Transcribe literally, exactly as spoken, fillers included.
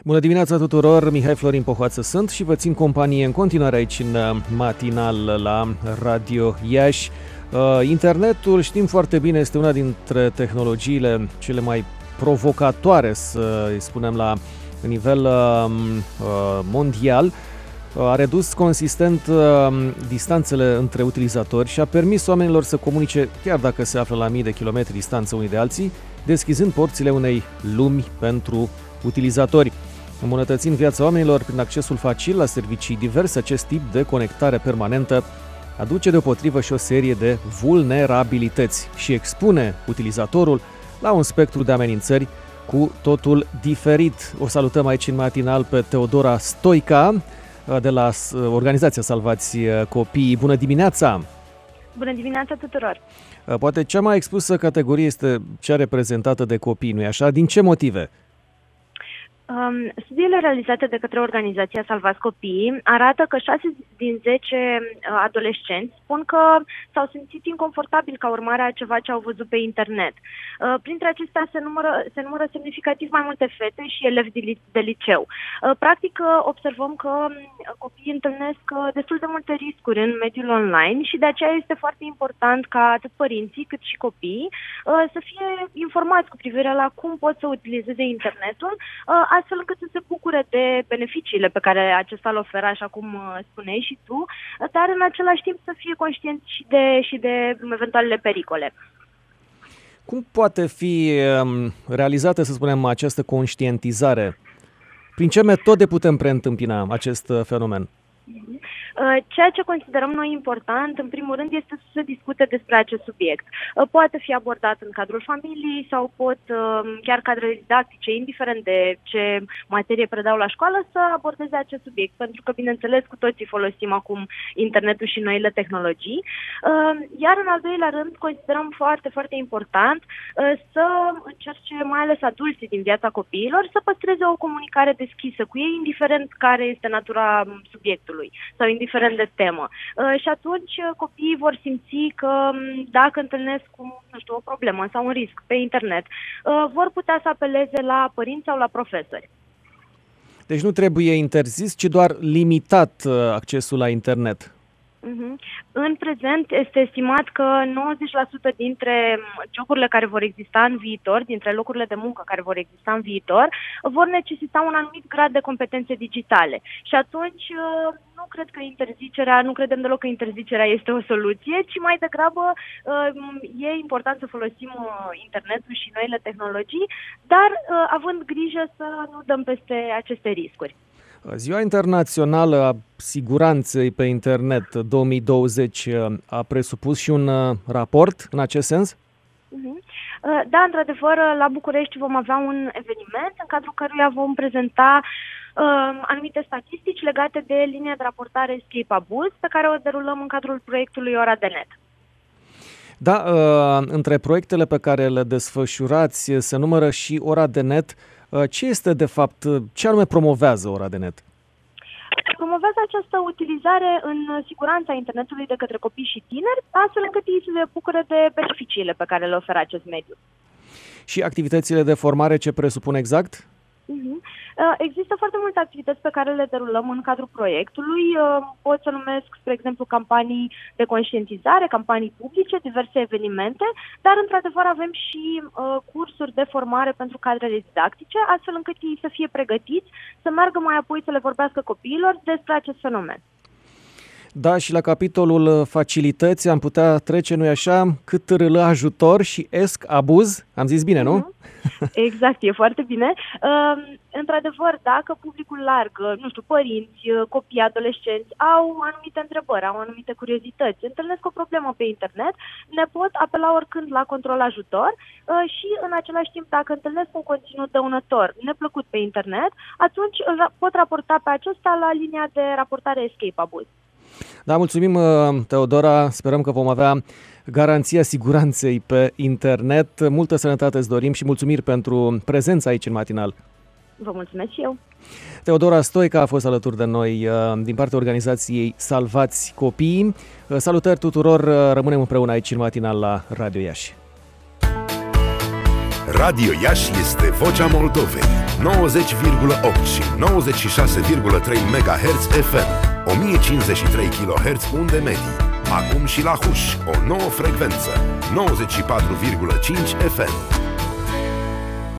Bună dimineața tuturor, Mihai Florin Pohoață sunt și vă țin companie în continuare aici în matinal la Radio Iași. Internetul, știm foarte bine, este una dintre tehnologiile cele mai provocatoare, să îi spunem, la nivel mondial. A redus consistent distanțele între utilizatori și a permis oamenilor să comunice, chiar dacă se află la mii de kilometri distanță unii de alții, deschizând porțile unei lumi pentru utilizatori. Îmbunătățind viața oamenilor prin accesul facil la servicii diverse, acest tip de conectare permanentă aduce deopotrivă și o serie de vulnerabilități și expune utilizatorul la un spectru de amenințări cu totul diferit. O salutăm aici în matinal pe Teodora Stoica de la organizația Salvați Copiii. Bună dimineața! Bună dimineața tuturor! Poate cea mai expusă categorie este cea reprezentată de copii, nu-i așa? Din ce motive? Um, studiile realizate de către organizația Salvați Copiii arată că șase din zece uh, adolescenți spun că s-au simțit inconfortabil ca urmare a ceva ce au văzut pe internet. Uh, printre acestea se numără, se numără semnificativ mai multe fete și elevi de, li- de liceu. Uh, practic, uh, observăm că uh, copiii întâlnesc uh, destul de multe riscuri în mediul online și de aceea este foarte important ca atât părinții cât și copiii uh, să fie informați cu privire la cum pot să utilizeze internetul, uh, astfel încât să se bucure de beneficiile pe care acesta le oferă, așa cum spuneai și tu, dar în același timp să fie conștienți și de, și de eventualele pericole. Cum poate fi realizată, să spunem, această conștientizare? Prin ce metode putem preîntâmpina acest fenomen? Ceea ce considerăm noi important, în primul rând, este să se discute despre acest subiect. Poate fi abordat în cadrul familiei sau pot chiar cadre didactice, indiferent de ce materie predau la școală, să abordeze acest subiect, pentru că, bineînțeles, cu toții folosim acum internetul și noile tehnologii. Iar, în al doilea rând, considerăm foarte, foarte important să încerce, mai ales adulții din viața copiilor, să păstreze o comunicare deschisă cu ei, indiferent care este natura subiectului sau indiferent de temă. Uh, și atunci uh, copiii vor simți că um, dacă întâlnesc cu, nu știu, o problemă sau un risc pe internet, uh, vor putea să apeleze la părinți sau la profesori. Deci nu trebuie interzis, ci doar limitat uh, accesul la internet. Uh-huh. În prezent este estimat că nouăzeci la sută dintre joburile care vor exista în viitor, dintre locurile de muncă care vor exista în viitor, vor necesita un anumit grad de competențe digitale. Și atunci nu cred că interzicerea, nu credem deloc că interzicerea este o soluție, ci mai degrabă e important să folosim internetul și noile tehnologii, dar având grijă să nu dăm peste aceste riscuri. Ziua Internațională a Siguranței pe Internet două mii douăzeci a presupus și un raport în acest sens? Da, într-adevăr, la București vom avea un eveniment în cadrul căruia vom prezenta uh, anumite statistici legate de linia de raportare Escape Abuz, pe care o derulăm în cadrul proiectului Ora de Net. Da, uh, între proiectele pe care le desfășurați se numără și Ora de Net. Ce este, de fapt, ce anume promovează Ora de Net? Promovează această utilizare în siguranța internetului de către copii și tineri, astfel încât ei să se bucure de beneficiile pe care le oferă acest mediu. Și activitățile de formare ce presupun exact? Uh-huh. Există foarte multe activități pe care le derulăm în cadrul proiectului. Pot să numesc, spre exemplu, campanii de conștientizare, campanii publice, diverse evenimente, dar, într-adevăr, avem și uh, cursuri de formare pentru cadrele didactice, astfel încât ei să fie pregătiți să meargă mai apoi să le vorbească copiilor despre acest fenomen. Da, și la capitolul facilități am putea trece, nu-i așa, cât râlă ajutor și esc abuz. Am zis bine, nu? Exact, e foarte bine. Într-adevăr, dacă publicul larg, nu știu, părinți, copii, adolescenți, au anumite întrebări, au anumite curiozități, întâlnesc o problemă pe internet, ne pot apela oricând la control ajutor și, în același timp, dacă întâlnesc un conținut dăunător neplăcut pe internet, atunci pot raporta pe acesta la linia de raportare Escape Abuz. Da, mulțumim, Teodora. Sperăm că vom avea garanția siguranței pe internet. Multă sănătate îți dorim și mulțumiri pentru prezența aici în matinal. Vă mulțumesc și eu. Teodora Stoica a fost alături de noi din partea organizației Salvați Copiii. Salutări tuturor, rămânem împreună aici în matinal la Radio Iași. Radio Iași este Vocea Moldovei, nouăzeci virgulă opt și nouăzeci și șase virgulă trei MHz F M, o mie cincizeci și trei kilohertz unde medii. Acum și la Huș, o nouă frecvență, nouăzeci și patru virgulă cinci F M.